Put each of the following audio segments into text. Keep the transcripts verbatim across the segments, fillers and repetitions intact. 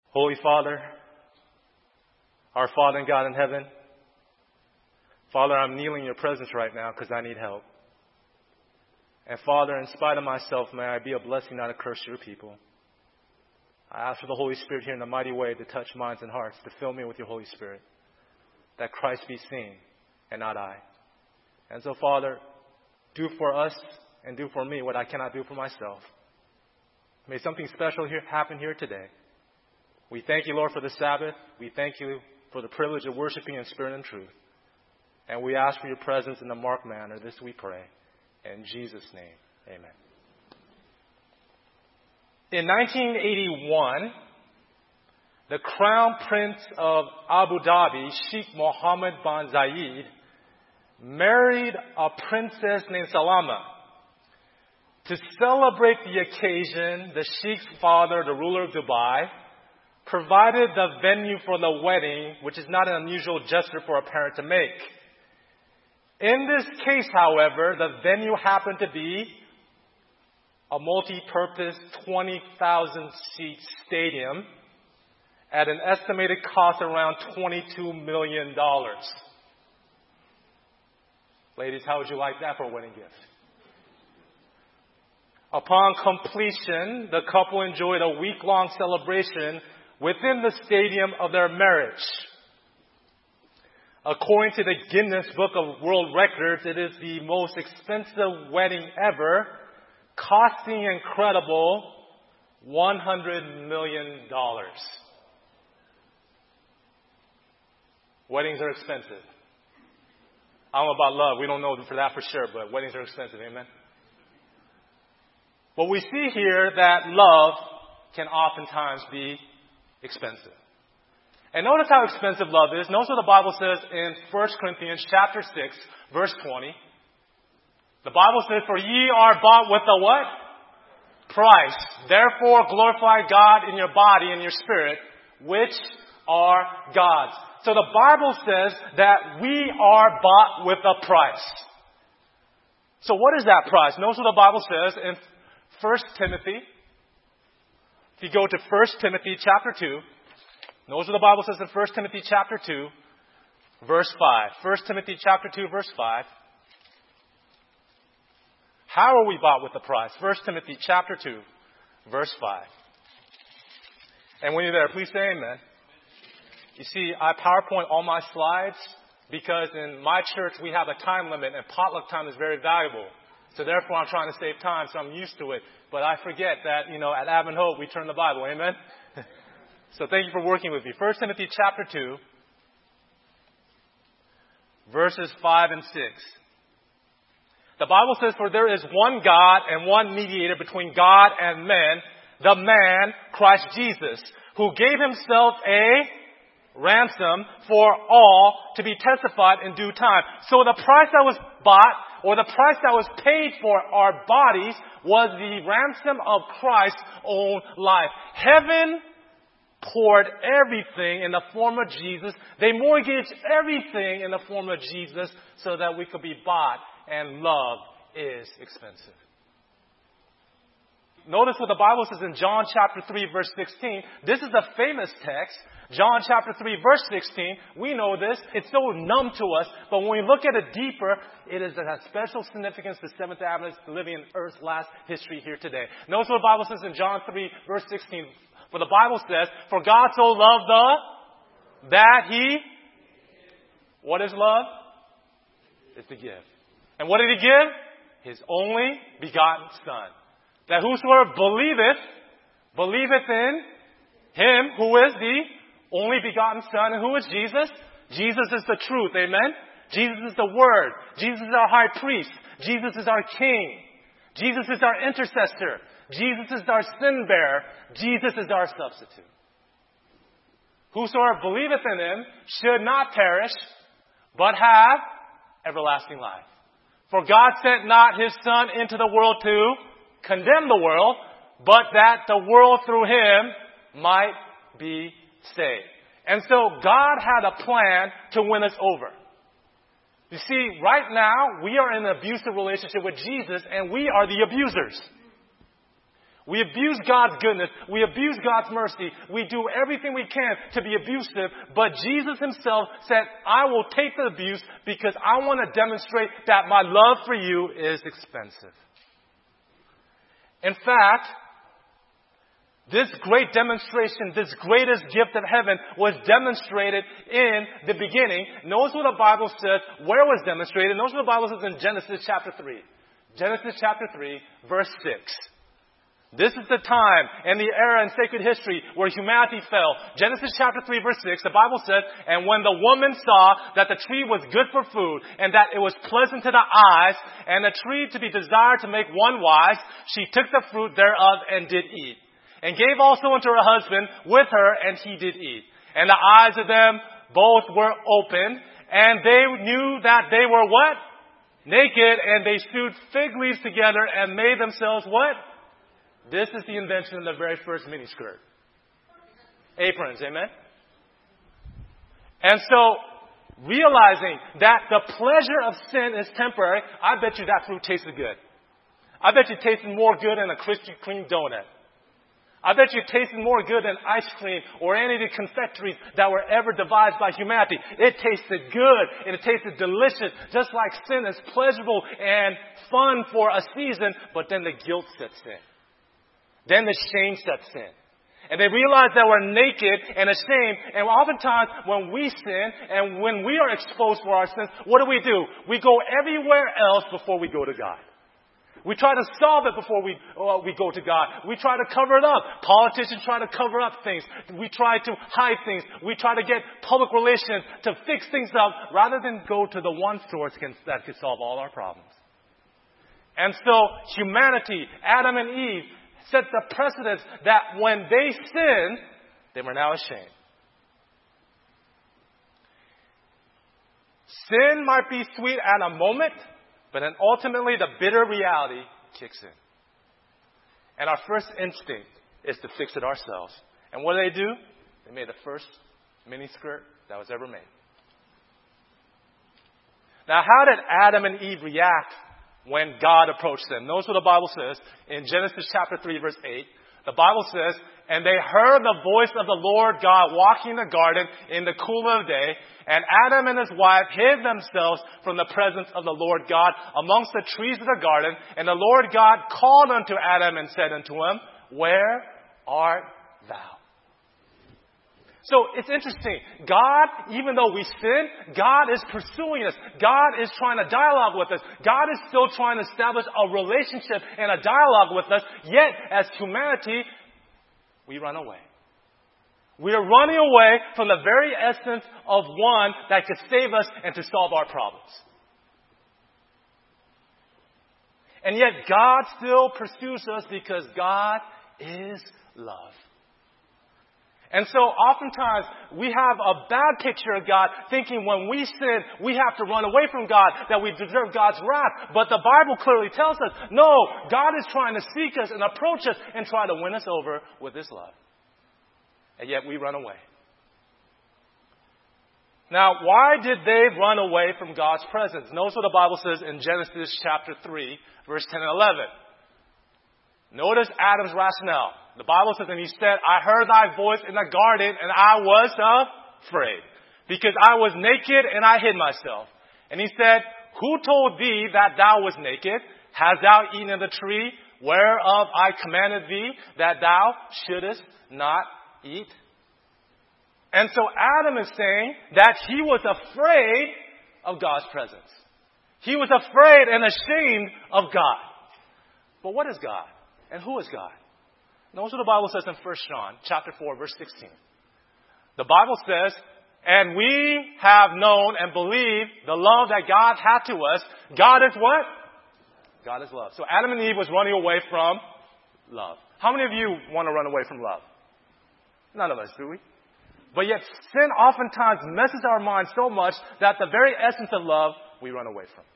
Holy Father, our Father and God in heaven, Father, I'm kneeling in your presence right now because I need help. And Father, in spite of myself, may I be a blessing, not a curse to your people. I ask for the Holy Spirit here in a mighty way to touch minds and hearts, to fill me with your Holy Spirit, that Christ be seen and not I. And so, Father, do for us and do for me what I cannot do for myself. May something special here happen here today. We thank you, Lord, for the Sabbath. We thank you for the privilege of worshiping in spirit and truth. And we ask for your presence in the marked manner. This we pray. In Jesus' name, amen. In nineteen eighty-one, the Crown Prince of Abu Dhabi, Sheikh Mohammed bin Zayed, married a princess named Salama. To celebrate the occasion, the Sheikh's father, the ruler of Dubai, provided the venue for the wedding, which is not an unusual gesture for a parent to make. In this case, however, the venue happened to be a multi-purpose twenty thousand seat stadium at an estimated cost around twenty-two million dollars. Ladies, how would you like that for a wedding gift? Upon completion, the couple enjoyed a week-long celebration within the stadium of their marriage. According to the Guinness Book of World Records, it is the most expensive wedding ever, costing an incredible one hundred million dollars. Weddings are expensive. I don't know about love. We don't know for that for sure, but weddings are expensive. Amen? But we see here that love can oftentimes be expensive. And notice how expensive love is. Notice what the Bible says in First Corinthians chapter six, verse twenty. The Bible says, "For ye are bought with a" what? "Price. Therefore glorify God in your body and your spirit, which are God's." So the Bible says that we are bought with a price. So what is that price? Notice what the Bible says in First Timothy. If you go to First Timothy chapter two, notice what the Bible says in First Timothy chapter two, verse five. First Timothy chapter two, verse five. How are we bought with the price? First Timothy chapter two, verse five. And when you're there, please say amen. You see, I PowerPoint all my slides because in my church we have a time limit and potluck time is very valuable. So therefore I'm trying to save time, so I'm used to it. But I forget that, you know, at Advent Hope we turn the Bible. Amen? So thank you for working with me. First Timothy chapter two, verses five and six. The Bible says, "For there is one God and one mediator between God and men, the man, Christ Jesus, who gave himself a ransom for all to be testified in due time." So the price that was bought, or the price that was paid for our bodies, was the ransom of Christ's own life. Heaven poured everything in the form of Jesus. They mortgaged everything in the form of Jesus so that we could be bought. And love is expensive. Notice what the Bible says in John chapter three, verse sixteen. This is a famous text. John chapter three, verse sixteen. We know this. It's so numb to us. But when we look at it deeper, it is a special significance to Seventh Adventists living in Earth's last history here today. Notice what the Bible says in John three, verse sixteen. For the Bible says, "For God so loved the," that He, what is love? It's to give. And what did He give? His only begotten Son. That whosoever believeth, believeth in Him who is the only begotten Son. And who is Jesus? Jesus is the truth. Amen? Jesus is the Word. Jesus is our high priest. Jesus is our King. Jesus is our intercessor. Jesus is our sin bearer. Jesus is our substitute. Whosoever believeth in Him should not perish, but have everlasting life. For God sent not His Son into the world to condemn the world, but that the world through Him might be saved. And so God had a plan to win us over. You see, right now, we are in an abusive relationship with Jesus, and we are the abusers. We abuse God's goodness. We abuse God's mercy. We do everything we can to be abusive. But Jesus himself said, I will take the abuse because I want to demonstrate that my love for you is expensive. In fact, this great demonstration, this greatest gift of heaven was demonstrated in the beginning. Notice what the Bible says, where it was demonstrated. Notice what the Bible says in Genesis chapter three. Genesis chapter three, verse six. This is the time and the era in sacred history where humanity fell. Genesis chapter three, verse six, the Bible says, and when the woman saw that the tree was good for food, and that it was pleasant to the eyes, and the tree to be desired to make one wise, she took the fruit thereof and did eat. And gave also unto her husband with her, and he did eat. And the eyes of them both were open, and they knew that they were what? Naked, and they sewed fig leaves together and made themselves what? This is the invention of the very first miniskirt. Aprons, amen? And so, realizing that the pleasure of sin is temporary, I bet you that fruit tasted good. I bet you it tasted more good than a Krispy Kreme donut. I bet you it tasted more good than ice cream or any of the confectioneries that were ever devised by humanity. It tasted good and it tasted delicious, just like sin is pleasurable and fun for a season, but then the guilt sets in. Then the shame sets in. And they realize that we're naked and ashamed. And oftentimes when we sin and when we are exposed for our sins, what do we do? We go everywhere else before we go to God. We try to solve it before we uh, we go to God. We try to cover it up. Politicians try to cover up things. We try to hide things. We try to get public relations to fix things up rather than go to the one source can, that can solve all our problems. And so humanity, Adam and Eve, set the precedence that when they sinned, they were now ashamed. Sin might be sweet at a moment, but then ultimately the bitter reality kicks in. And our first instinct is to fix it ourselves. And what do they do? They made the first miniskirt that was ever made. Now, how did Adam and Eve react when God approached them? Notice what the Bible says in Genesis chapter three, verse eight. The Bible says, and they heard the voice of the Lord God walking in the garden in the cool of the day, and Adam and his wife hid themselves from the presence of the Lord God amongst the trees of the garden. And the Lord God called unto Adam and said unto him, where art thou? So it's interesting. God, even though we sin, God is pursuing us. God is trying to dialogue with us. God is still trying to establish a relationship and a dialogue with us. Yet, as humanity, we run away. We are running away from the very essence of one that could save us and to solve our problems. And yet, God still pursues us because God is love. And so oftentimes we have a bad picture of God, thinking when we sin, we have to run away from God, that we deserve God's wrath. But the Bible clearly tells us, no, God is trying to seek us and approach us and try to win us over with His love. And yet we run away. Now, why did they run away from God's presence? Notice what the Bible says in Genesis chapter three, verse ten and eleven. Notice Adam's rationale. The Bible says, and he said, I heard thy voice in the garden, and I was afraid, because I was naked and I hid myself. And he said, who told thee that thou was naked? Hast thou eaten of the tree whereof I commanded thee that thou shouldest not eat? And so Adam is saying that he was afraid of God's presence. He was afraid and ashamed of God. But what is God? And who is God? Notice what the Bible says in First John chapter four, verse sixteen. The Bible says, and we have known and believed the love that God had to us. God is what? God is love. So Adam and Eve was running away from love. How many of you want to run away from love? None of us, do we? But yet sin oftentimes messes our minds so much that the very essence of love we run away from.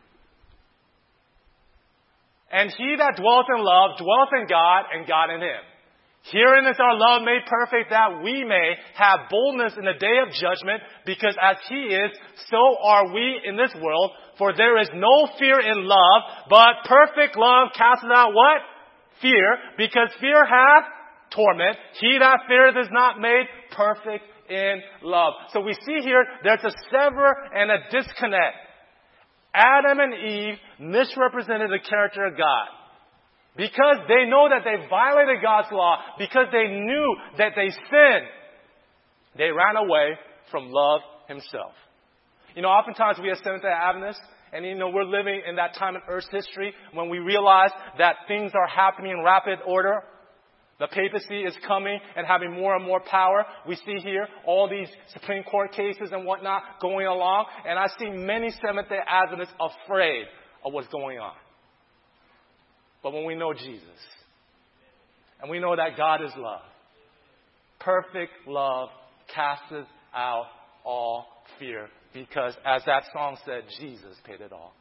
And he that dwelleth in love dwelleth in God, and God in him. Herein is our love made perfect, that we may have boldness in the day of judgment, because as he is, so are we in this world. For there is no fear in love, but perfect love casteth out what? fear, because fear hath torment. He that feareth is not made perfect in love. So we see here, there's a sever and a disconnect. Adam and Eve misrepresented the character of God. Because they know that they violated God's law, because they knew that they sinned, they ran away from love himself. You know, oftentimes we as Seventh-day Adventists, and you know, we're living in that time in Earth's history when we realize that things are happening in rapid order. The papacy is coming and having more and more power. We see here all these Supreme Court cases and whatnot going along. And I see many Seventh-day Adventists afraid of what's going on. But when we know Jesus, and we know that God is love, perfect love casteth out all fear. Because as that song said, Jesus paid it all.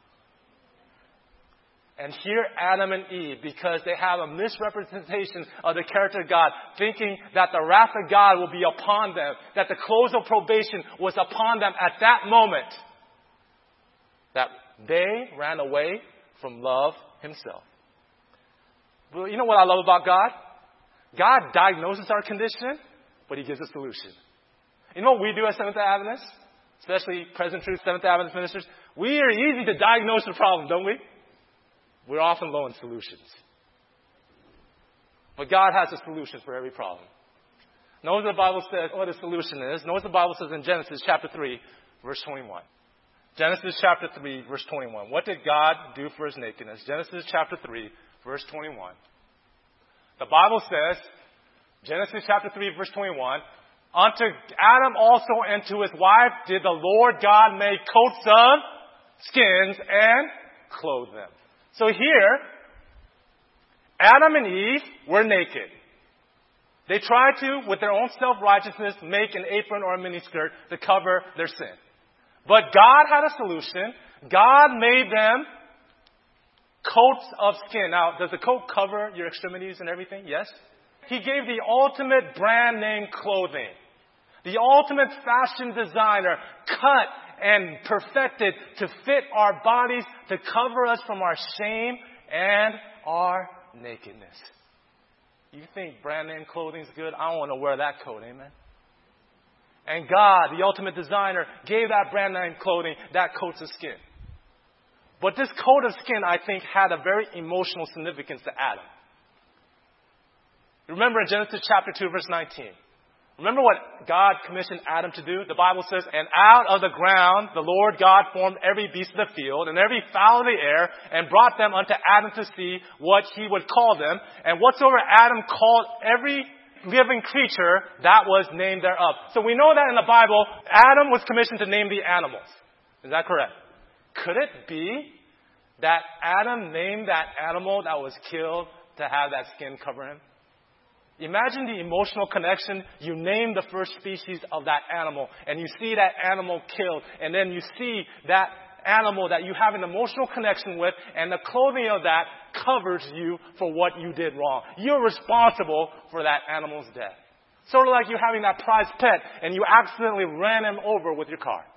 And here Adam and Eve, because they have a misrepresentation of the character of God, thinking that the wrath of God will be upon them, that the close of probation was upon them at that moment, that they ran away from love himself. Well, you know what I love about God? God diagnoses our condition, but he gives a solution. You know what we do as Seventh-day Adventists? Especially present truth Seventh-day Adventist ministers. We are easy to diagnose the problem, don't we? We're often low in solutions. But God has a solution for every problem. Notice the Bible says what the solution is. Notice the Bible says in Genesis chapter three, verse twenty-one. Genesis chapter three, verse twenty-one. What did God do for his nakedness? Genesis chapter three, verse twenty-one. The Bible says, Genesis chapter three, verse twenty-one, unto Adam also and to his wife did the Lord God make coats of skins and clothe them. So here, Adam and Eve were naked. They tried to, with their own self-righteousness, make an apron or a miniskirt to cover their sin. But God had a solution. God made them coats of skin. Now, does the coat cover your extremities and everything? Yes. He gave the ultimate brand name clothing. The ultimate fashion designer cut and perfected to fit our bodies, to cover us from our shame and our nakedness. You think brand name clothing is good? I don't want to wear that coat, amen? And God, the ultimate designer, gave that brand name clothing, that coat of skin. But this coat of skin, I think, had a very emotional significance to Adam. Remember in Genesis chapter two, verse nineteen. Remember what God commissioned Adam to do? The Bible says, and out of the ground the Lord God formed every beast of the field and every fowl of the air and brought them unto Adam to see what he would call them. And whatsoever Adam called every living creature, that was named thereof. So we know that in the Bible, Adam was commissioned to name the animals. Is that correct? Could it be that Adam named that animal that was killed to have that skin cover him? Imagine the emotional connection. You name the first species of that animal, and you see that animal killed, and then you see that animal that you have an emotional connection with, and the clothing of that covers you for what you did wrong. You're responsible for that animal's death. Sort of like you having that prized pet, and you accidentally ran him over with your car.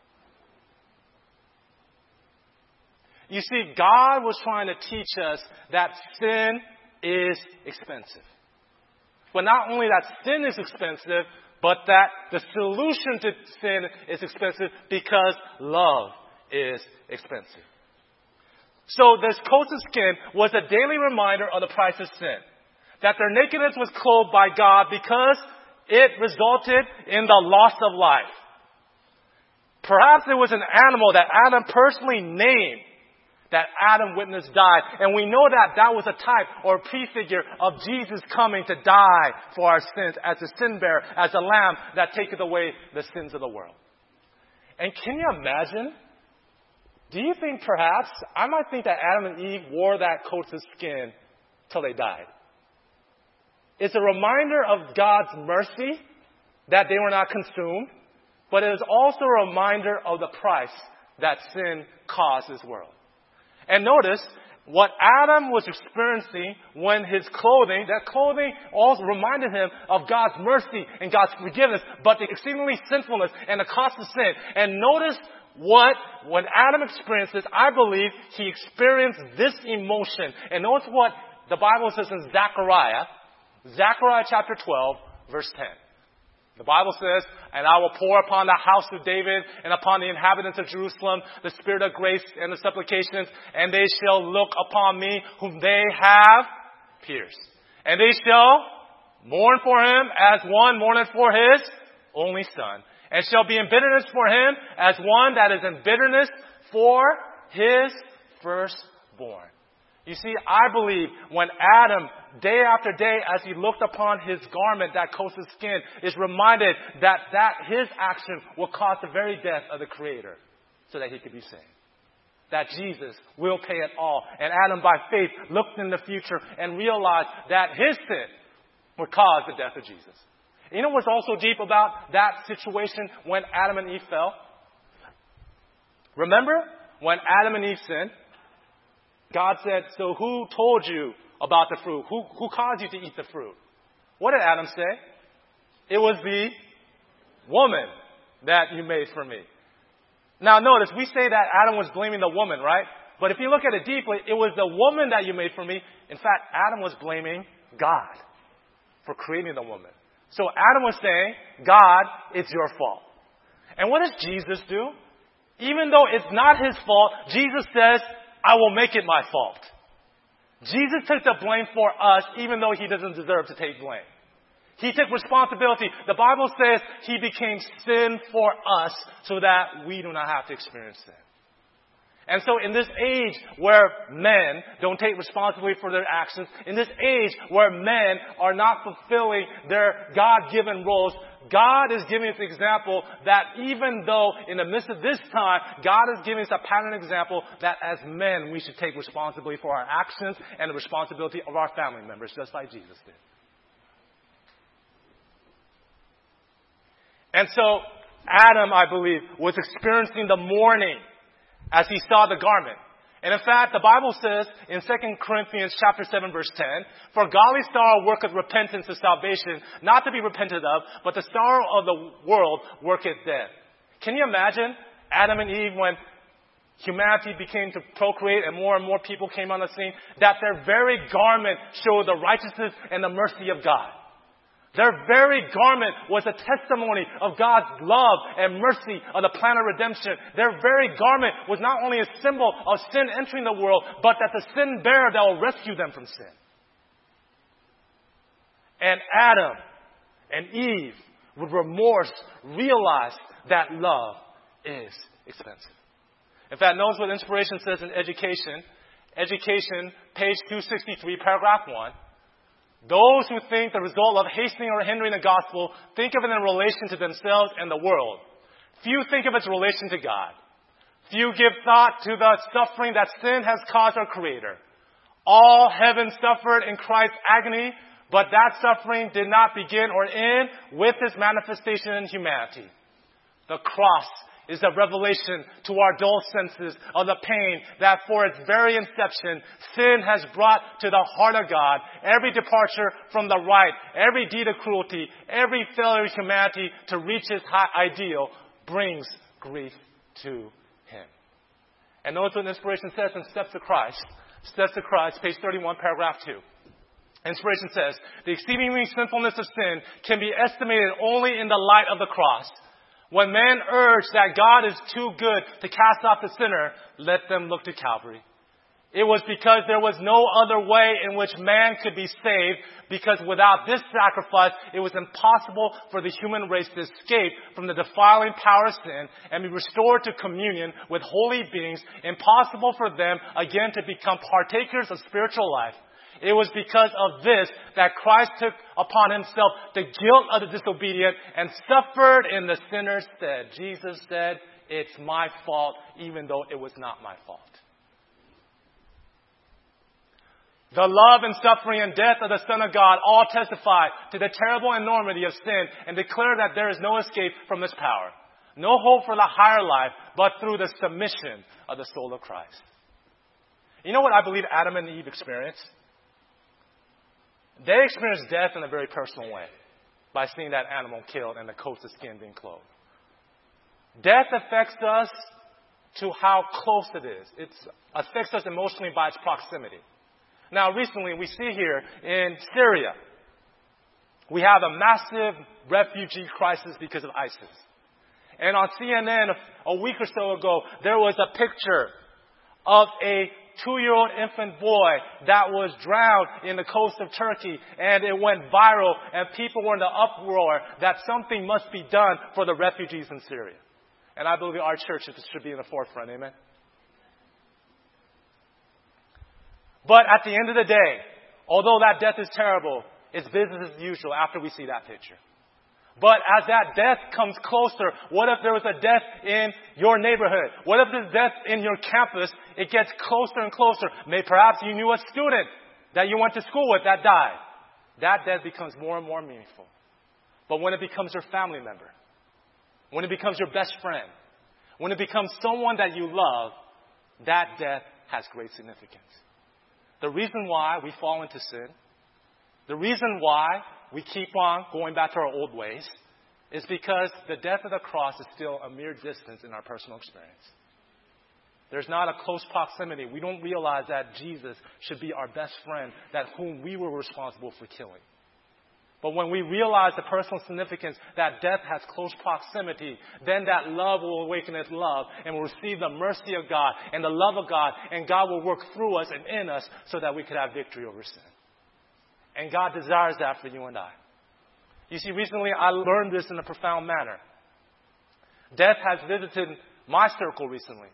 You see, God was trying to teach us that sin is expensive. But not only that sin is expensive, but that the solution to sin is expensive because love is expensive. So this coat of skin was a daily reminder of the price of sin. That their nakedness was clothed by God because it resulted in the loss of life. Perhaps it was an animal that Adam personally named that Adam witnessed died. And we know that that was a type or a prefigure of Jesus coming to die for our sins as a sin bearer, as a lamb that taketh away the sins of the world. And can you imagine? Do you think perhaps, I might think that Adam and Eve wore that coat of skin till they died. It's a reminder of God's mercy that they were not consumed, but it is also a reminder of the price that sin caused this world. And notice what Adam was experiencing when his clothing, that clothing also reminded him of God's mercy and God's forgiveness, but the exceedingly sinfulness and the cost of sin. And notice what, when Adam experienced this, I believe he experienced this emotion. And notice what the Bible says in Zechariah, Zechariah chapter twelve, verse ten. The Bible says, and I will pour upon the house of David and upon the inhabitants of Jerusalem the spirit of grace and the supplications, and they shall look upon me whom they have pierced. And they shall mourn for him as one mourneth for his only son, and shall be in bitterness for him as one that is in bitterness for his firstborn. You see, I believe when Adam, day after day, as he looked upon his garment that coats his skin, is reminded that, that his action will cause the very death of the Creator so that he could be saved. That Jesus will pay it all. And Adam, by faith, looked in the future and realized that his sin would cause the death of Jesus. You know what's also deep about that situation when Adam and Eve fell? Remember when Adam and Eve sinned? God said, so who told you about the fruit? Who, who caused you to eat the fruit? What did Adam say? It was the woman that you made for me. Now notice, we say that Adam was blaming the woman, right? But if you look at it deeply, it was the woman that you made for me. In fact, Adam was blaming God for creating the woman. So Adam was saying, God, it's your fault. And what does Jesus do? Even though it's not his fault, Jesus says, I will make it my fault. Jesus took the blame for us, even though he doesn't deserve to take blame. He took responsibility. The Bible says he became sin for us so that we do not have to experience sin. And so in this age where men don't take responsibility for their actions, in this age where men are not fulfilling their God-given roles, God is giving us an example that even though in the midst of this time, God is giving us a pattern example that as men we should take responsibility for our actions and the responsibility of our family members, just like Jesus did. And so Adam, I believe, was experiencing the mourning as he saw the garment. And in fact, the Bible says in Second Corinthians chapter seven, verse ten, for godly sorrow worketh repentance to salvation, not to be repented of, but the sorrow of the world worketh death. Can you imagine Adam and Eve when humanity became to procreate and more and more people came on the scene, that their very garment showed the righteousness and the mercy of God? Their very garment was a testimony of God's love and mercy of the plan of redemption. Their very garment was not only a symbol of sin entering the world, but that the sin bearer that will rescue them from sin. And Adam and Eve, with remorse, realized that love is expensive. In fact, notice what inspiration says in education. Education, page two sixty-three, paragraph one. Those who think the result of hastening or hindering the gospel think of it in relation to themselves and the world. Few think of its relation to God. Few give thought to the suffering that sin has caused our Creator. All heaven suffered in Christ's agony, but that suffering did not begin or end with His manifestation in humanity. The cross is a revelation to our dull senses of the pain that for its very inception, sin has brought to the heart of God. Every departure from the right, every deed of cruelty, every failure of humanity to reach its high ideal brings grief to Him. And notice what inspiration says in Steps to Christ. Steps to Christ, page thirty-one, paragraph two. Inspiration says, the exceedingly sinfulness of sin can be estimated only in the light of the cross. When men urge that God is too good to cast off the sinner, let them look to Calvary. It was because there was no other way in which man could be saved, because without this sacrifice, it was impossible for the human race to escape from the defiling power of sin and be restored to communion with holy beings, impossible for them again to become partakers of spiritual life. It was because of this that Christ took upon Himself the guilt of the disobedient and suffered in the sinner's stead. Jesus said, it's my fault, even though it was not my fault. The love and suffering and death of the Son of God all testify to the terrible enormity of sin and declare that there is no escape from this power. No hope for the higher life, but through the submission of the soul of Christ. You know what I believe Adam and Eve experienced? They experienced death in a very personal way by seeing that animal killed and the coats of skin being clothed. Death affects us to how close it is. It affects us emotionally by its proximity. Now, recently, we see here in Syria, we have a massive refugee crisis because of ISIS. And on C N N a, a week or so ago, there was a picture of a two-year-old infant boy that was drowned in the coast of Turkey, and it went viral, and people were in the uproar that something must be done for the refugees in Syria. And I believe our church should be in the forefront. Amen. But at the end of the day, although that death is terrible, it's business as usual after we see that picture. But as that death comes closer, what if there was a death in your neighborhood? What if there's death in your campus? It gets closer and closer. Maybe perhaps you knew a student that you went to school with that died. That death becomes more and more meaningful. But when it becomes your family member, when it becomes your best friend, when it becomes someone that you love, that death has great significance. The reason why we fall into sin, the reason why we keep on going back to our old ways, is because the death of the cross is still a mere distance in our personal experience. There's not a close proximity. We don't realize that Jesus should be our best friend, that whom we were responsible for killing. But when we realize the personal significance that death has close proximity, then that love will awaken its love and we'll receive the mercy of God and the love of God, and God will work through us and in us so that we could have victory over sin. And God desires that for you and I. You see, recently I learned this in a profound manner. Death has visited my circle recently.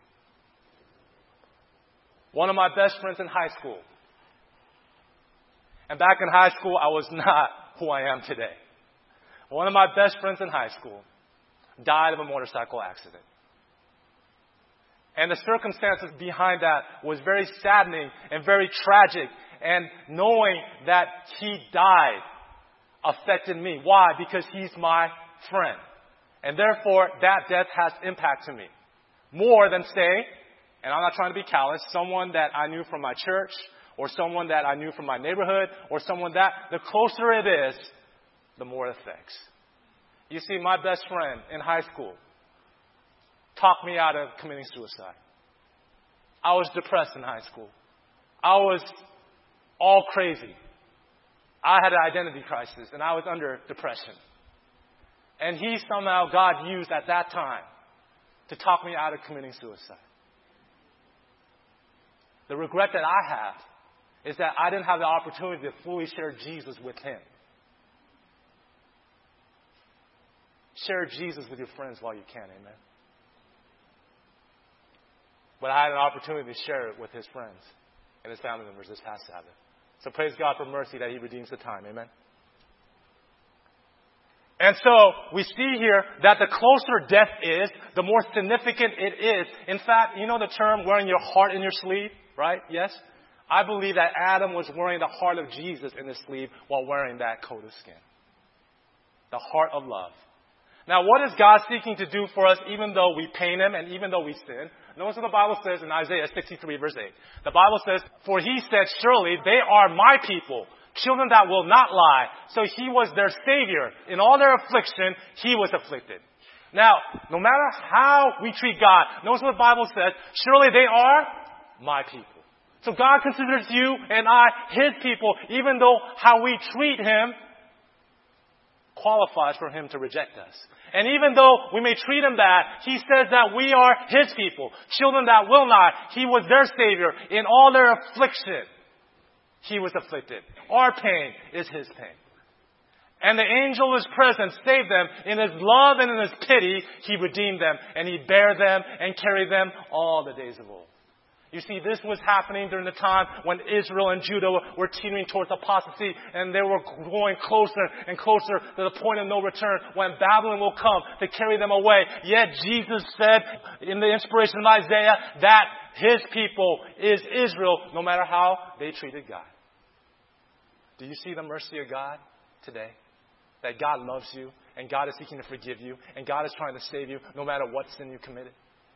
One of my best friends in high school. And back in high school, I was not who I am today. One of my best friends in high school died of a motorcycle accident. And the circumstances behind that was very saddening and very tragic. And knowing that he died affected me. Why? Because he's my friend. And therefore, that death has impact to me. More than, say, and I'm not trying to be callous, someone that I knew from my church, or someone that I knew from my neighborhood, or someone that, the closer it is, the more it affects. You see, my best friend in high school talked me out of committing suicide. I was depressed in high school. I was all crazy. I had an identity crisis, and I was under depression. And he somehow, God used at that time to talk me out of committing suicide. The regret that I have is that I didn't have the opportunity to fully share Jesus with him. Share Jesus with your friends while you can, amen. But I had an opportunity to share it with his friends and his family members this past Sabbath. So praise God for mercy that he redeems the time, amen. And so we see here that the closer death is, the more significant it is. In fact, you know the term wearing your heart in your sleeve, right? Yes? I believe that Adam was wearing the heart of Jesus in his sleeve while wearing that coat of skin. The heart of love. Now, what is God seeking to do for us even though we pain him and even though we sin? Notice what the Bible says in Isaiah sixty-three, verse eight. The Bible says, "For he said, surely they are my people, children that will not lie." So he was their Savior. In all their affliction, he was afflicted. Now, no matter how we treat God, notice what the Bible says, surely they are my people. So God considers you and I his people, even though how we treat him qualifies for him to reject us. And even though we may treat him bad, he says that we are his people, children that will not. He was their Savior. In all their affliction, he was afflicted. Our pain is his pain. And the angel is present, saved them. In his love and in his pity, he redeemed them. And he bare them and carried them all the days of old. You see, this was happening during the time when Israel and Judah were teetering towards apostasy, and they were going closer and closer to the point of no return when Babylon will come to carry them away. Yet Jesus said in the inspiration of Isaiah that his people is Israel, no matter how they treated God. Do you see the mercy of God today? That God loves you, and God is seeking to forgive you, and God is trying to save you no matter what sin you committed?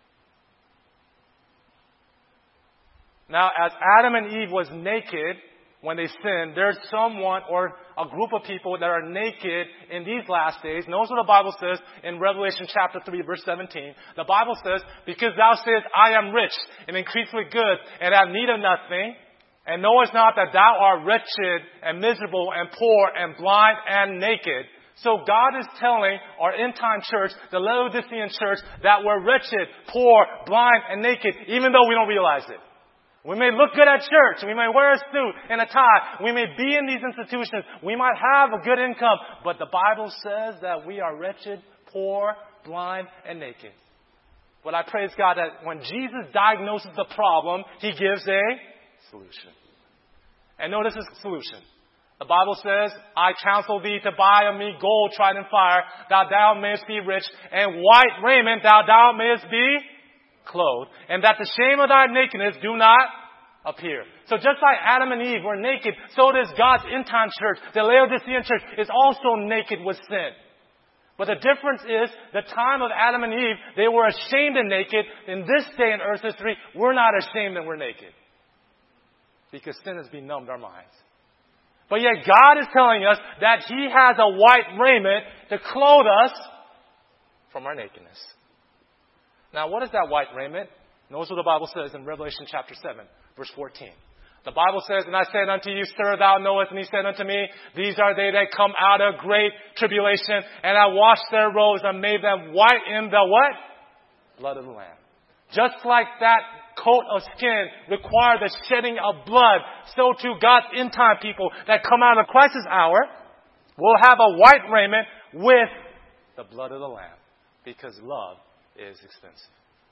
Now, as Adam and Eve was naked when they sinned, there's someone or a group of people that are naked in these last days. Notice what the Bible says in Revelation chapter three, verse seventeen. The Bible says, "Because thou sayest, I am rich and increase with goods and have need of nothing, And knowest not that thou art wretched and miserable and poor and blind and naked. So God is telling our end-time church, the Laodicean church, that we're wretched, poor, blind, and naked, even though we don't realize it. We may look good at church. We may wear a suit and a tie. We may be in these institutions. We might have a good income. But the Bible says that we are wretched, poor, blind, and naked. But I praise God that when Jesus diagnoses the problem, He gives a solution. And notice His solution. The Bible says, I counsel thee to buy of me gold tried in fire, that thou mayest be rich, and white raiment, that thou mayest be clothed, and that the shame of thy nakedness do not appear. So just like Adam and Eve were naked, so does God's end-time church. The Laodicean church is also naked with sin. But the difference is, the time of Adam and Eve, they were ashamed and naked. In this day in earth history, we're not ashamed that we're naked. Because sin has benumbed our minds. But yet God is telling us that He has a white raiment to clothe us from our nakedness. Now, what is that white raiment? Notice what the Bible says in Revelation chapter seven, verse fourteen. The Bible says, and I said unto you, Sir, thou knowest. And He said unto me, These are they that come out of great tribulation. And I washed their robes and made them white in the what? Blood of the Lamb. Just like that coat of skin required the shedding of blood, so too God's end-time people that come out of the crisis hour will have a white raiment with the blood of the Lamb. Because love is expensive.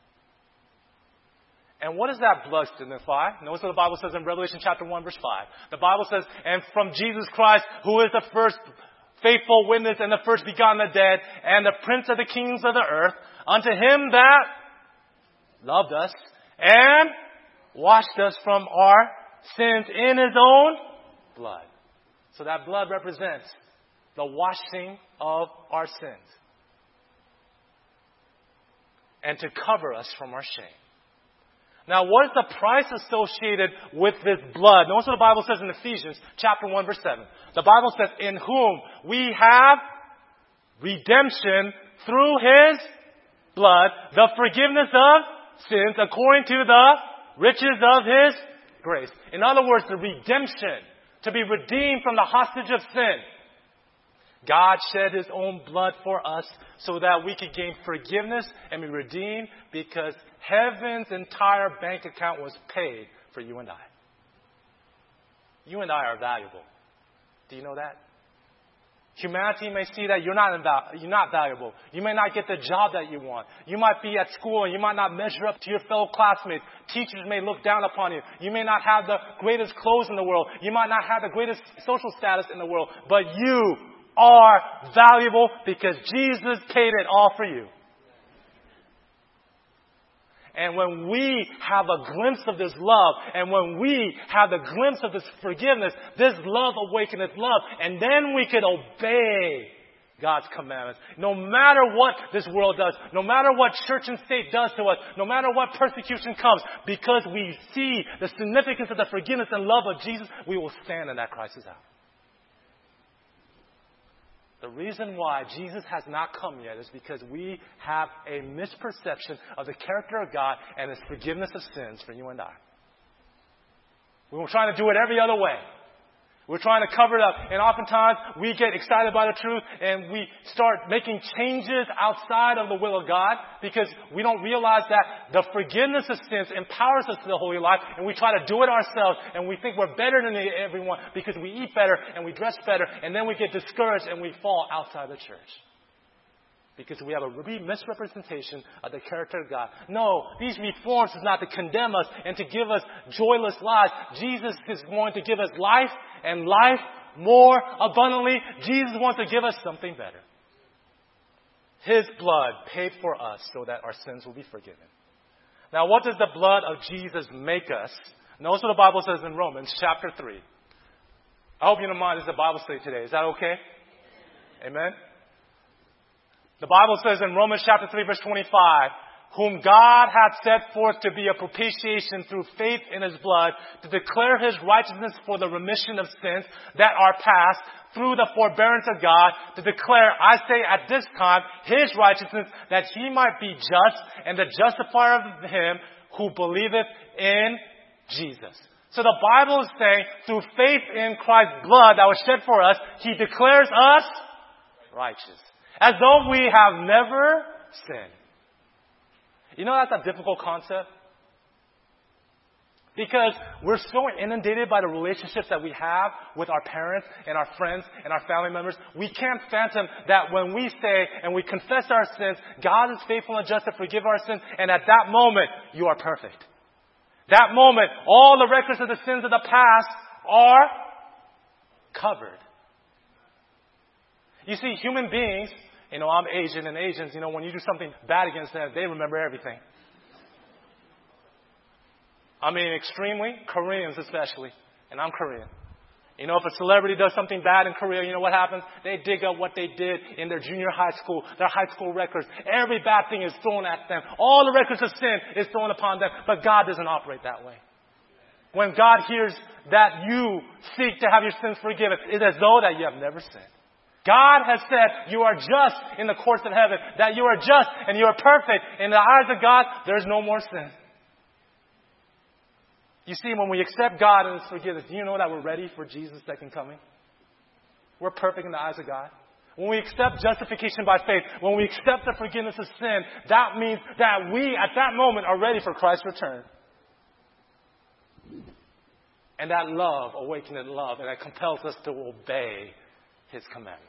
And what does that blood signify? Notice what the Bible says in Revelation chapter one, verse five. The Bible says, and from Jesus Christ, who is the first faithful witness and the first begotten of the dead, and the prince of the kings of the earth, unto Him that loved us and washed us from our sins in His own blood. So that blood represents the washing of our sins. And to cover us from our shame. Now, what is the price associated with this blood? Notice what the Bible says in Ephesians chapter one, verse seven. The Bible says, in whom we have redemption through His blood, the forgiveness of sins according to the riches of His grace. In other words, the redemption, to be redeemed from the hostage of sin. God shed His own blood for us so that we could gain forgiveness and be redeemed, because heaven's entire bank account was paid for you and I. You and I are valuable. Do you know that? Humanity may see that you're not inval- you're not valuable. You may not get the job that you want. You might be at school and you might not measure up to your fellow classmates. Teachers may look down upon you. You may not have the greatest clothes in the world. You might not have the greatest social status in the world. But you are valuable because Jesus paid it all for you. And when we have a glimpse of this love, and when we have a glimpse of this forgiveness, this love awakeneth love, and then we can obey God's commandments. No matter what this world does, no matter what church and state does to us, no matter what persecution comes, because we see the significance of the forgiveness and love of Jesus, we will stand in that crisis hour. The reason why Jesus has not come yet is because we have a misperception of the character of God and His forgiveness of sins for you and I. We were trying to do it every other way. We're trying to cover it up. And oftentimes we get excited by the truth and we start making changes outside of the will of God because we don't realize that the forgiveness of sins empowers us to the holy life, and we try to do it ourselves, and we think we're better than everyone because we eat better and we dress better, and then we get discouraged and we fall outside the church. Because we have a misrepresentation of the character of God. No, these reforms is not to condemn us and to give us joyless lives. Jesus is going to give us life and life more abundantly. Jesus wants to give us something better. His blood paid for us so that our sins will be forgiven. Now, what does the blood of Jesus make us? Notice what the Bible says in Romans chapter three. I hope you don't mind. This is a Bible study today. Is that okay? Amen? The Bible says in Romans chapter three, verse twenty-five, whom God hath set forth to be a propitiation through faith in His blood, to declare His righteousness for the remission of sins that are past, through the forbearance of God, to declare, I say at this time, His righteousness, that He might be just and the justifier of him who believeth in Jesus. So the Bible is saying, through faith in Christ's blood that was shed for us, He declares us righteous. As though we have never sinned. You know that's a difficult concept? Because we're so inundated by the relationships that we have with our parents and our friends and our family members. We can't fathom that when we say and we confess our sins, God is faithful and just to forgive our sins. And at that moment, you are perfect. That moment, all the records of the sins of the past are covered. You see, human beings, you know, I'm Asian, and Asians, you know, when you do something bad against them, they remember everything. I mean, extremely, Koreans especially, and I'm Korean. You know, if a celebrity does something bad in Korea, you know what happens? They dig up what they did in their junior high school, their high school records. Every bad thing is thrown at them. All the records of sin is thrown upon them. But God doesn't operate that way. When God hears that you seek to have your sins forgiven, it's as though that you have never sinned. God has said you are just in the courts of heaven, that you are just and you are perfect. In the eyes of God, there's no more sin. You see, when we accept God and His forgiveness, do you know that we're ready for Jesus' second coming? We're perfect in the eyes of God. When we accept justification by faith, when we accept the forgiveness of sin, that means that we, at that moment, are ready for Christ's return. And that love, awakened love, and that compels us to obey His commandments.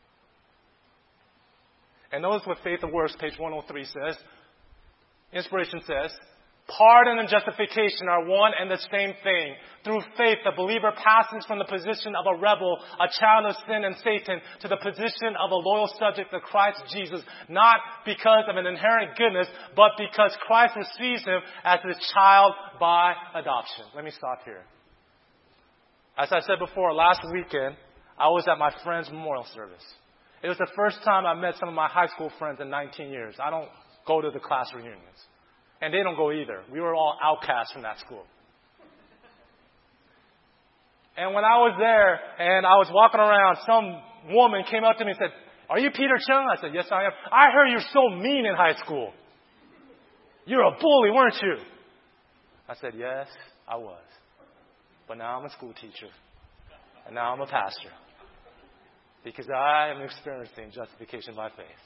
And notice what Faith and Works, page one oh three says. Inspiration says, pardon and justification are one and the same thing. Through faith, the believer passes from the position of a rebel, a child of sin and Satan, to the position of a loyal subject of Christ Jesus, not because of an inherent goodness, but because Christ receives him as his child by adoption. Let me stop here. As I said before, last weekend, I was at my friend's memorial service. It was the first time I met some of my high school friends in nineteen years. I don't go to the class reunions. And they don't go either. We were all outcasts from that school. And when I was there and I was walking around, some woman came up to me and said, "Are you Peter Chung?" I said, "Yes, I am." "I heard you're so mean in high school. You're a bully, weren't you?" I said, "Yes, I was. But now I'm a school teacher. And now I'm a pastor. Because I am experiencing justification by faith."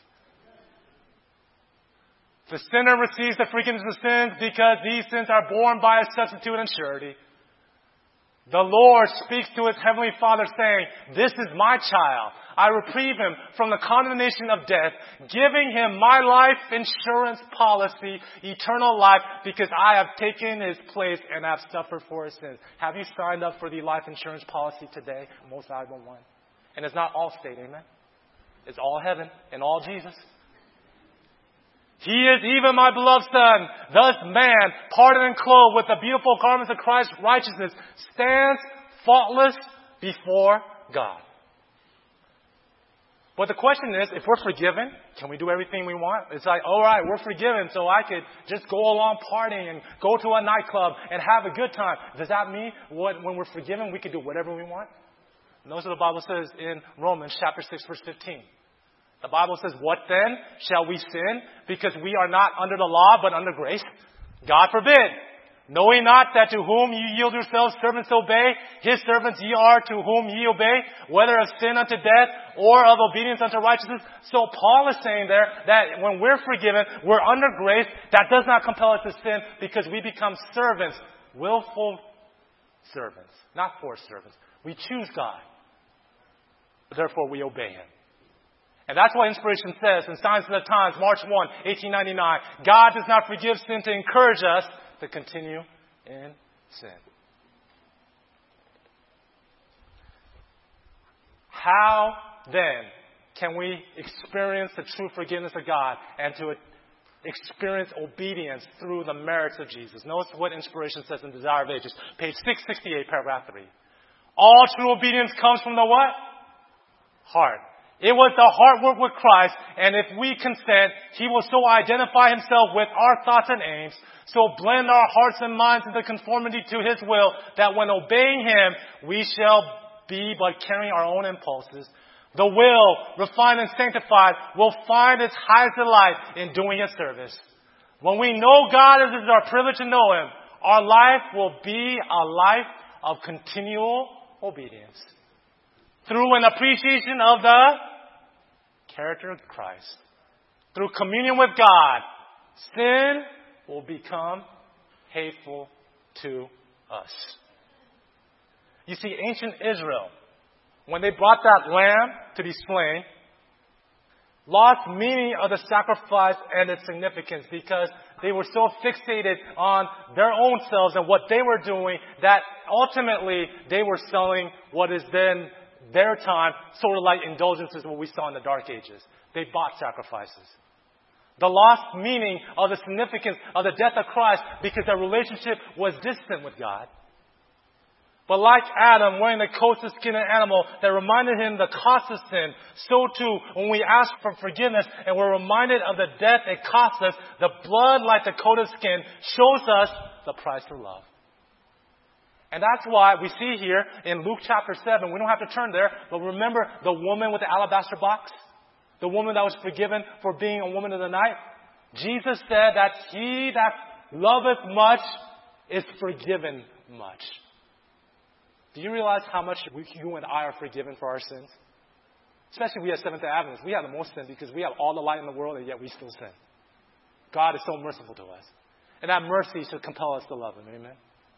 The sinner receives the forgiveness of sins because these sins are borne by a substitute and surety. The Lord speaks to his heavenly Father saying, "This is my child. I reprieve him from the condemnation of death, giving him my life insurance policy, eternal life, because I have taken his place and have suffered for his sins." Have you signed up for the life insurance policy today? Most valuable one. And it's not all state, amen? It's all heaven and all Jesus. "He is even my beloved Son. Thus man, pardoned and clothed with the beautiful garments of Christ's righteousness, stands faultless before God." But the question is, if we're forgiven, can we do everything we want? It's like, all right, we're forgiven, so I could just go along partying and go to a nightclub and have a good time. Does that mean what, when we're forgiven, we can do whatever we want? Notice what the Bible says in Romans chapter six, verse fifteen. The Bible says, "What then? Shall we sin because we are not under the law but under grace? God forbid. Knowing not that to whom ye yield yourselves servants obey, his servants ye are to whom ye obey, whether of sin unto death or of obedience unto righteousness." So Paul is saying there that when we're forgiven, we're under grace. That does not compel us to sin because we become servants, willful servants, not forced servants. We choose God. Therefore, we obey him. And that's why Inspiration says in Signs of the Times, March first, eighteen ninety-nine, God does not forgive sin to encourage us to continue in sin. How then can we experience the true forgiveness of God and to experience obedience through the merits of Jesus? Notice what Inspiration says in Desire of Ages, page six sixty-eight, paragraph three. All true obedience comes from the what? Heart. It was the heart work with Christ, and if we consent, He will so identify Himself with our thoughts and aims, so blend our hearts and minds into conformity to His will, that when obeying Him, we shall be but carrying our own impulses. The will, refined and sanctified, will find its highest delight in doing His service. When we know God as it is our privilege to know Him, Our life will be a life of continual obedience. Through an appreciation of the character of Christ. Through communion with God, sin will become hateful to us. You see, ancient Israel, when they brought that lamb to be slain, lost meaning of the sacrifice and its significance because they were so fixated on their own selves and what they were doing that ultimately they were selling what is then their time, sort of like indulgences, what we saw in the Dark Ages. They bought sacrifices. The lost meaning of the significance of the death of Christ because their relationship was distant with God. But like Adam wearing the coat of skin of an animal that reminded him the cost of sin, so too when we ask for forgiveness and we're reminded of the death it cost us, the blood like the coat of skin shows us the price of love. And that's why we see here in Luke chapter seven, we don't have to turn there, but remember the woman with the alabaster box? The woman that was forgiven for being a woman of the night? Jesus said that he that loveth much is forgiven much. Do you realize how much we, you and I are forgiven for our sins? Especially we at Seventh-day Adventists. We have the most sin because we have all the light in the world and yet we still sin. God is so merciful to us. And that mercy should compel us to love Him. Amen?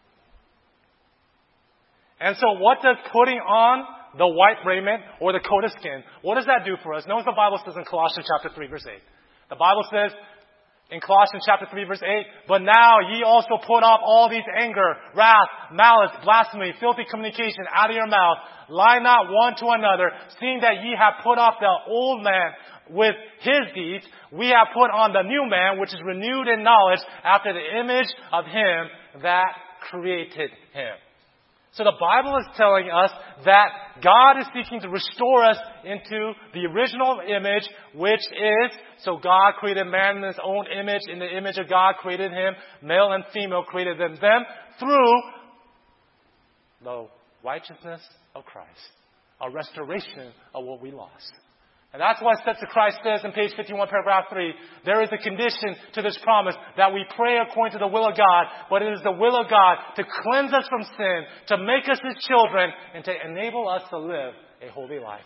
And so what does putting on the white raiment or the coat of skin, what does that do for us? Notice the Bible says in Colossians chapter three, verse eight. The Bible says in Colossians chapter three, verse eight, but now ye also put off all these anger, wrath, malice, blasphemy, filthy communication out of your mouth. Lie not one to another, seeing that ye have put off the old man with his deeds. We have put on the new man, which is renewed in knowledge after the image of him that created him. So the Bible is telling us that God is seeking to restore us into the original image, which is, so God created man in His own image. In the image of God created him, male and female created them, them through the righteousness of Christ. A restoration of what we lost. And that's why Steps of Christ says in page fifty-one, paragraph three, there is a condition to this promise that we pray according to the will of God, but it is the will of God to cleanse us from sin, to make us His children, and to enable us to live a holy life.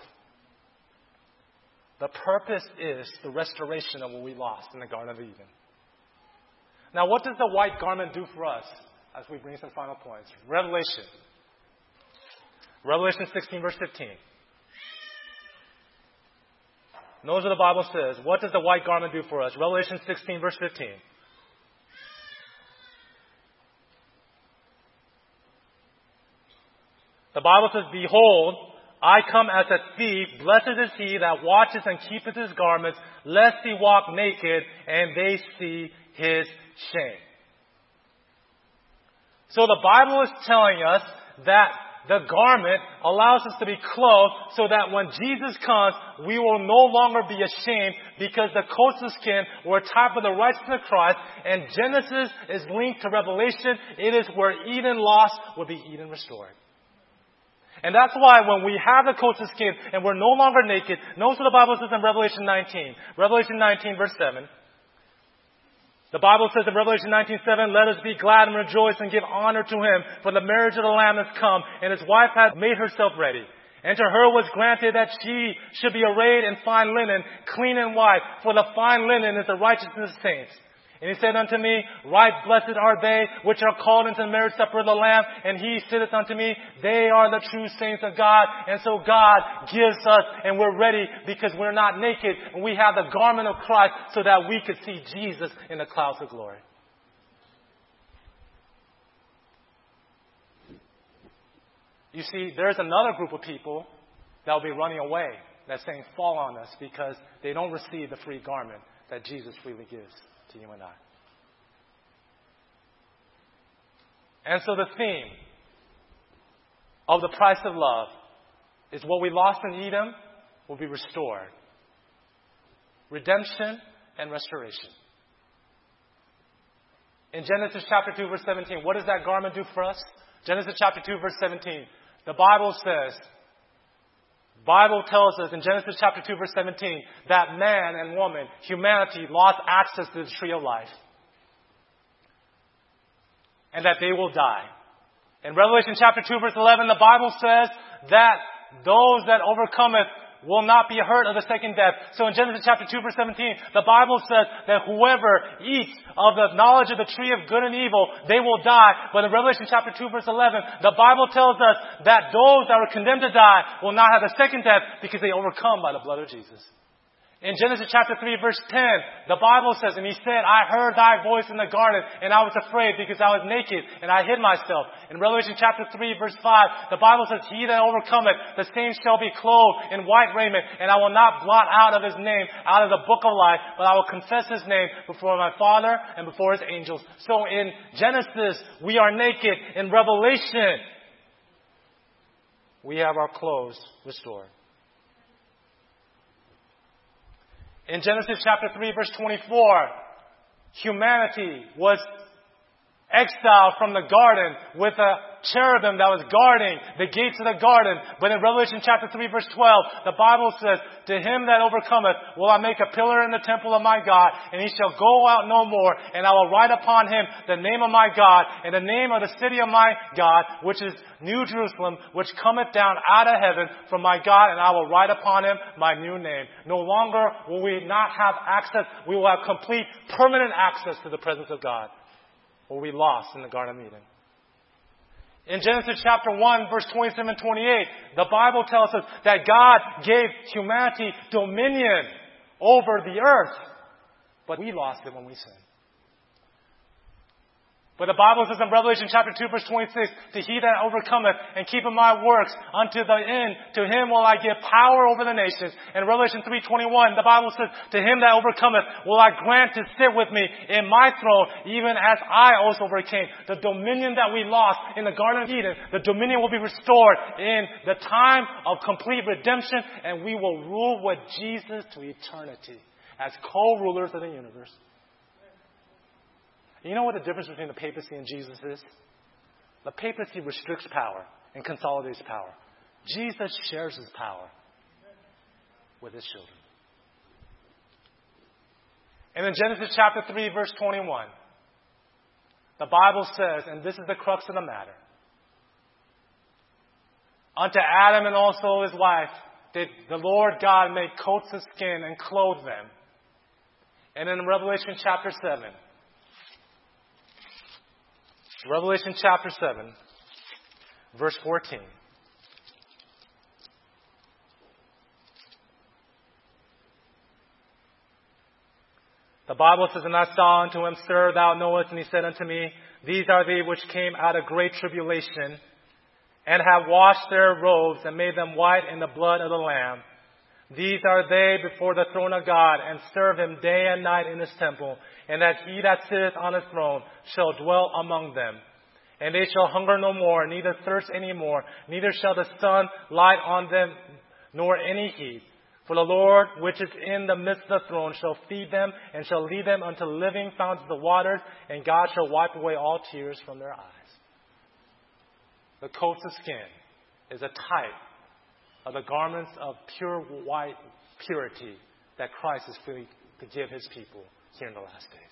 The purpose is the restoration of what we lost in the Garden of Eden. Now, what does the white garment do for us as we bring some final points? Revelation. Revelation sixteen, verse fifteen. Notice what the Bible says. What does the white garment do for us? Revelation sixteen, verse fifteen. The Bible says, behold, I come as a thief. Blessed is he that watches and keepeth his garments, lest he walk naked, and they see his shame. So the Bible is telling us that the garment allows us to be clothed so that when Jesus comes, we will no longer be ashamed because the coats of skin were a type of the righteousness of Christ, and Genesis is linked to Revelation. It is where Eden lost will be Eden restored. And that's why when we have the coats of skin and we're no longer naked, notice what the Bible says in Revelation nineteen. Revelation nineteen, verse seven. The Bible says in Revelation nineteen seven, let us be glad and rejoice and give honor to Him, for the marriage of the Lamb has come, and His wife hath made herself ready. And to her was granted that she should be arrayed in fine linen, clean and white, for the fine linen is the righteousness of saints. And He said unto me, right blessed are they which are called into the marriage supper of the Lamb. And He saith unto me, they are the true saints of God. And so God gives us, and we're ready because we're not naked. And we have the garment of Christ so that we could see Jesus in the clouds of glory. You see, there's another group of people that will be running away, that's saying, fall on us, because they don't receive the free garment that Jesus freely gives to you and I. And so the theme of the price of love is what we lost in Edom will be restored. Redemption and restoration. In Genesis chapter two, verse seventeen, what does that garment do for us? Genesis chapter two, verse seventeen. The Bible says, Bible tells us in Genesis chapter two, verse seventeen, that man and woman, humanity, lost access to the tree of life. and that they will die. In Revelation chapter two, verse eleven, the Bible says that those that overcometh will not be hurt of the second death. So in Genesis chapter two, verse seventeen, the Bible says that whoever eats of the knowledge of the tree of good and evil, they will die. But in Revelation chapter two, verse eleven, the Bible tells us that those that were condemned to die will not have the second death because they overcome by the blood of Jesus. In Genesis chapter three, verse ten, the Bible says, and he said, I heard thy voice in the garden, and I was afraid because I was naked, and I hid myself. In Revelation chapter three, verse five, the Bible says, he that overcometh, the same shall be clothed in white raiment, and I will not blot out of his name out of the book of life, but I will confess his name before my Father and before his angels. So in Genesis, we are naked. In Revelation, we have our clothes restored. In Genesis chapter three, verse twenty-four, humanity was exiled from the garden with a cherubim that was guarding the gates of the garden. But in Revelation chapter three, verse twelve, the Bible says, to him that overcometh will I make a pillar in the temple of my God, and he shall go out no more, and I will write upon him the name of my God, and the name of the city of my God, which is New Jerusalem, which cometh down out of heaven from my God, and I will write upon him my new name. No longer will we not have access. We will have complete, permanent access to the presence of God, what we lost in the Garden of Eden. In Genesis chapter one, verse twenty-seven and twenty-eight, the Bible tells us that God gave humanity dominion over the earth, but we lost it when we sinned. But the Bible says in Revelation chapter two, verse twenty-six, to he that overcometh and keepeth my works unto the end, to him will I give power over the nations. In Revelation three twenty-one, the Bible says, to him that overcometh will I grant to sit with me in my throne, even as I also overcame. The dominion that we lost in the Garden of Eden, the dominion will be restored in the time of complete redemption, and we will rule with Jesus to eternity as co-rulers of the universe. You know what the difference between the papacy and Jesus is? The papacy restricts power and consolidates power. Jesus shares his power with his children. And in Genesis chapter three, verse twenty-one, the Bible says, and this is the crux of the matter, unto Adam and also his wife did the Lord God make coats of skin and clothe them. And in Revelation chapter seven, Revelation chapter seven, verse fourteen. The Bible says, and I saw unto him, Sir, thou knowest, and he said unto me, these are they which came out of great tribulation, and have washed their robes, and made them white in the blood of the Lamb. These are they before the throne of God, and serve him day and night in his temple, and that he that sitteth on his throne shall dwell among them. And they shall hunger no more, neither thirst any more, neither shall the sun light on them, nor any heat. For the Lord, which is in the midst of the throne, shall feed them, and shall lead them unto living fountains of water, and God shall wipe away all tears from their eyes. The coats of skin is a type of the garments of pure white purity that Christ is free to give his people here in the last days.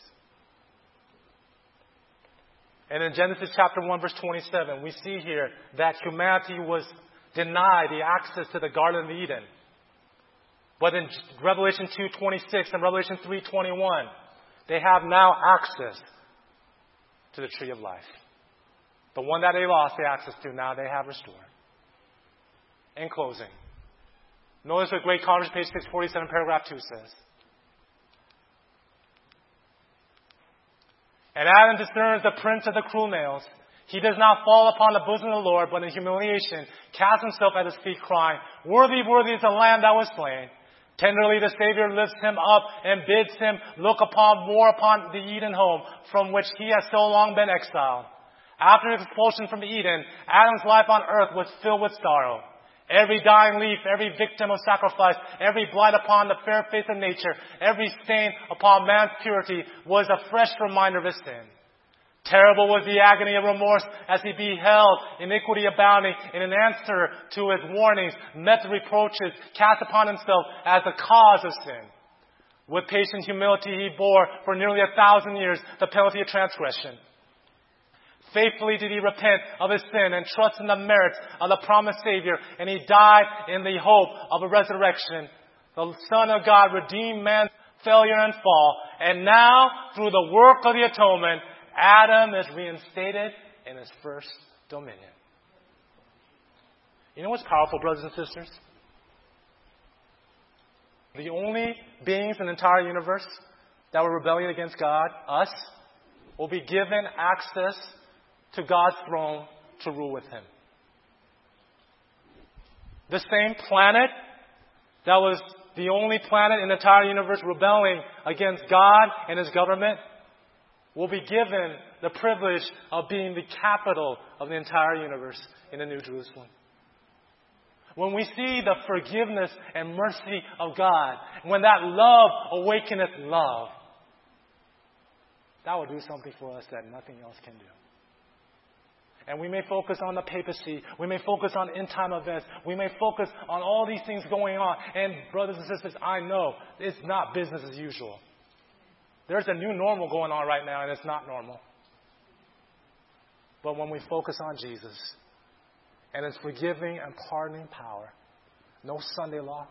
And in Genesis chapter one, verse twenty-seven, we see here that humanity was denied the access to the Garden of Eden. But in Revelation two twenty-six and Revelation three twenty-one, they have now access to the tree of life. The one that they lost the access to, now they have restored. In closing, notice what Great Conference, page six forty-seven, paragraph two says. And Adam discerns the prints of the cruel nails. He does not fall upon the bosom of the Lord, but in humiliation casts himself at his feet, crying, Worthy, worthy is the Lamb that was slain. Tenderly the Savior lifts him up and bids him look upon more upon the Eden home from which he has so long been exiled. After his expulsion from Eden, Adam's life on earth was filled with sorrow. Every dying leaf, every victim of sacrifice, every blight upon the fair face of nature, every stain upon man's purity was a fresh reminder of his sin. Terrible was the agony of remorse as he beheld iniquity abounding, and in answer to his warnings, met the reproaches cast upon himself as the cause of sin. With patient humility he bore for nearly a thousand years the penalty of transgression. Faithfully did he repent of his sin and trust in the merits of the promised Savior, and he died in the hope of a resurrection. The Son of God redeemed man's failure and fall, and now, through the work of the atonement, Adam is reinstated in his first dominion. You know what's powerful, brothers and sisters? The only beings in the entire universe that were rebelling against God, us, will be given access to God's throne to rule with Him. The same planet that was the only planet in the entire universe rebelling against God and His government will be given the privilege of being the capital of the entire universe in the New Jerusalem. When we see the forgiveness and mercy of God, when that love awakeneth love, that will do something for us that nothing else can do. And we may focus on the papacy. We may focus on end-time events. We may focus on all these things going on. And brothers and sisters, I know it's not business as usual. There's a new normal going on right now, and it's not normal. But when we focus on Jesus and His forgiving and pardoning power, no Sunday law,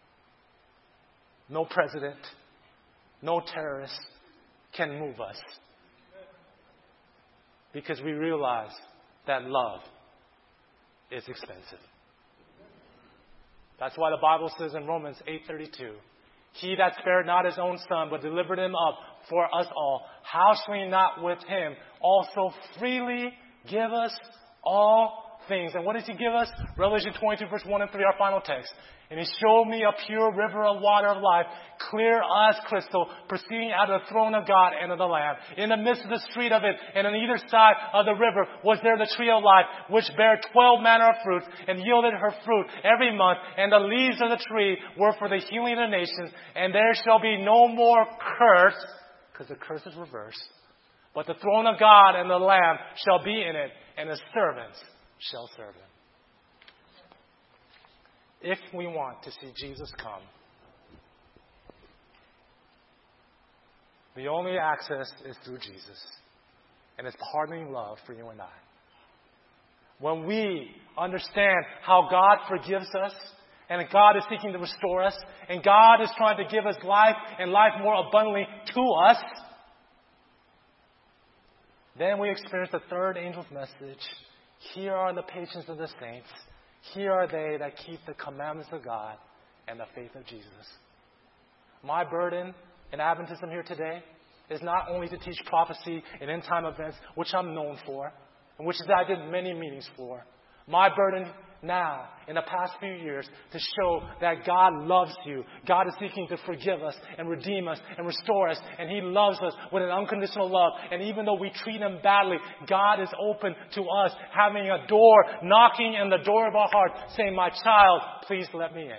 no president, no terrorist can move us. Because we realize that love is expensive. That's why the Bible says in Romans eight thirty-two, He that spared not His own Son, but delivered Him up for us all, how shall He not with Him also freely give us all things? And what does He give us? Revelation twenty-two, verse one and three, our final text. And He showed me a pure river of water of life, clear as crystal, proceeding out of the throne of God and of the Lamb. In the midst of the street of it, and on either side of the river, was there the tree of life, which bare twelve manner of fruits, and yielded her fruit every month. And the leaves of the tree were for the healing of the nations. And there shall be no more curse, because the curse is reversed. But the throne of God and the Lamb shall be in it, and His servants shall serve Him. If we want to see Jesus come, the only access is through Jesus and His pardoning love for you and I. When we understand how God forgives us, and God is seeking to restore us, and God is trying to give us life and life more abundantly to us, then we experience the third angel's message. Here are the patience of the saints. Here are they that keep the commandments of God and the faith of Jesus. My burden in Adventism here today is not only to teach prophecy and end-time events, which I'm known for, and which I did many meetings for. My burden now, in the past few years, to show that God loves you. God is seeking to forgive us and redeem us and restore us. And He loves us with an unconditional love. And even though we treat Him badly, God is open to us, having a door, knocking on the door of our heart, saying, my child, please let me in.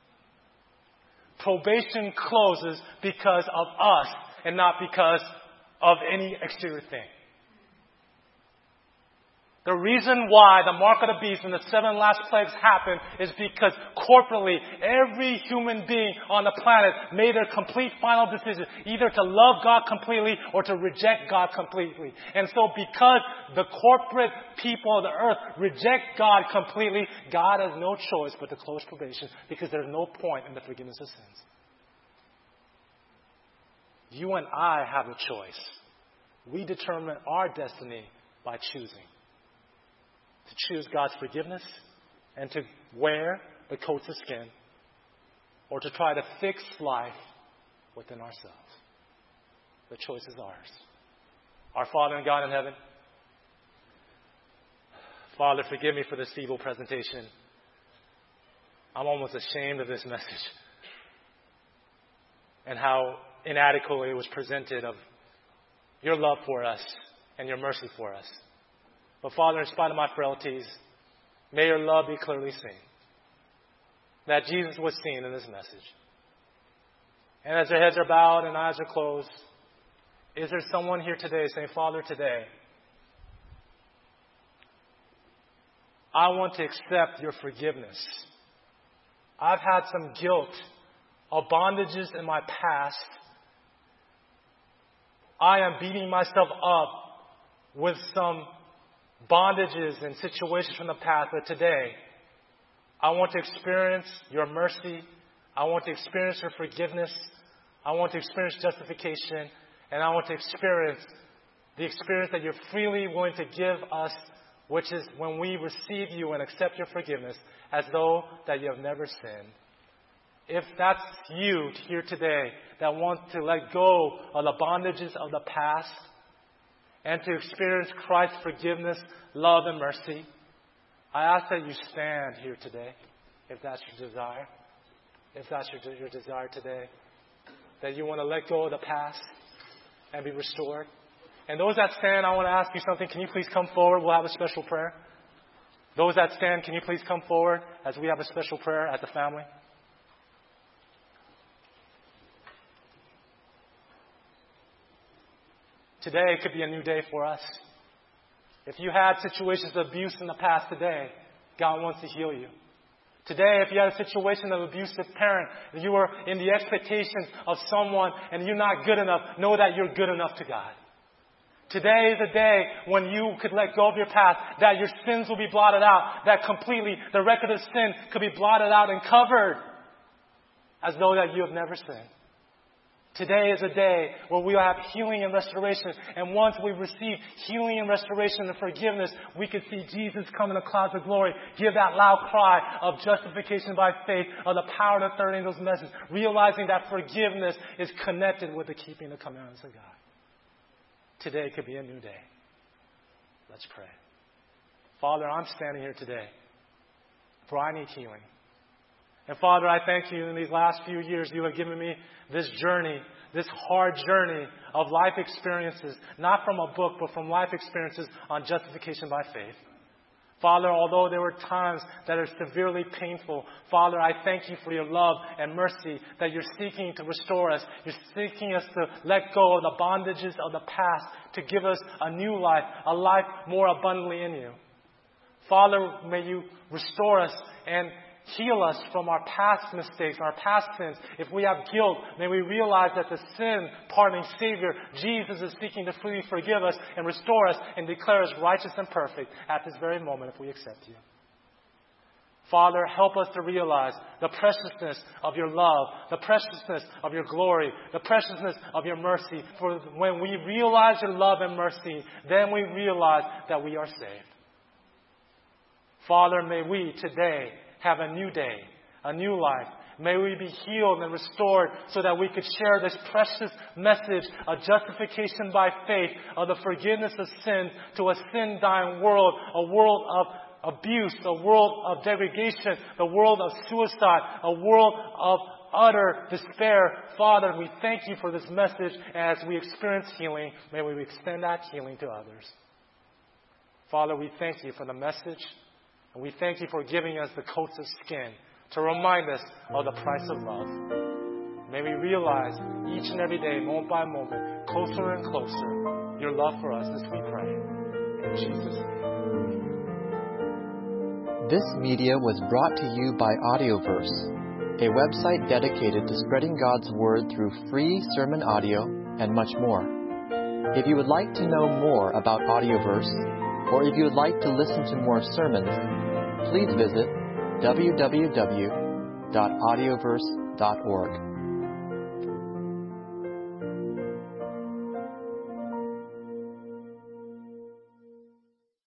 Probation closes because of us and not because of any exterior thing. The reason why the mark of the beast and the seven last plagues happened is because corporately, every human being on the planet made a complete final decision, either to love God completely or to reject God completely. And so because the corporate people of the earth reject God completely, God has no choice but to close probation, because there's no point in the forgiveness of sins. You and I have a choice. We determine our destiny by choosing. To choose God's forgiveness and to wear the coats of skin, or to try to fix life within ourselves. The choice is ours. Our Father and God in heaven, Father, forgive me for this feeble presentation. I'm almost ashamed of this message and how inadequately it was presented of your love for us and your mercy for us. But Father, in spite of my frailties, may your love be clearly seen. That Jesus was seen in this message. And as their heads are bowed and eyes are closed, is there someone here today saying, Father, today, I want to accept your forgiveness. I've had some guilt of bondages in my past. I am beating myself up with some bondages and situations from the past, but today, I want to experience your mercy. I want to experience your forgiveness. I want to experience justification. And I want to experience the experience that you're freely willing to give us, which is when we receive you and accept your forgiveness as though that you have never sinned. If that's you here today that wants to let go of the bondages of the past and to experience Christ's forgiveness, love, and mercy, I ask that you stand here today, if that's your desire. If that's your, your desire today, that you want to let go of the past and be restored. And those that stand, I want to ask you something. Can you please come forward? We'll have a special prayer. Those that stand, can you please come forward as we have a special prayer as a family? Today could be a new day for us. If you had situations of abuse in the past today, God wants to heal you. Today, if you had a situation of abusive parent, you were in the expectations of someone and you're not good enough, know that you're good enough to God. Today is a day when you could let go of your past, that your sins will be blotted out, that completely the record of sin could be blotted out and covered as though that you have never sinned. Today is a day where we will have healing and restoration. And once we receive healing and restoration and forgiveness, we can see Jesus come in the clouds of glory, give that loud cry of justification by faith, of the power of the third angel's message, realizing that forgiveness is connected with the keeping the commandments of God. Today could be a new day. Let's pray. Father, I'm standing here today, for I need healing. And Father, I thank you in these last few years you have given me this journey, this hard journey of life experiences, not from a book, but from life experiences on justification by faith. Father, although there were times that are severely painful, Father, I thank you for your love and mercy that you're seeking to restore us. You're seeking us to let go of the bondages of the past, to give us a new life, a life more abundantly in you. Father, may you restore us and heal us from our past mistakes, our past sins. If we have guilt, may we realize that the sin pardoning Savior, Jesus, is seeking to freely forgive us and restore us and declare us righteous and perfect at this very moment if we accept you. Father, help us to realize the preciousness of your love, the preciousness of your glory, the preciousness of your mercy. For when we realize your love and mercy, then we realize that we are saved. Father, may we today have a new day, a new life. May we be healed and restored so that we could share this precious message of justification by faith, of the forgiveness of sins to a sin-dying world, a world of abuse, a world of degradation, the world of suicide, a world of utter despair. Father, we thank you for this message. As we experience healing, may we extend that healing to others. Father, we thank you for the message. And we thank you for giving us the coats of skin to remind us of the price of love. May we realize each and every day, moment by moment, closer and closer, your love for us as we pray. In Jesus' name. This media was brought to you by Audioverse, a website dedicated to spreading God's Word through free sermon audio and much more. If you would like to know more about Audioverse, or if you would like to listen to more sermons, please visit w w w dot audioverse dot org.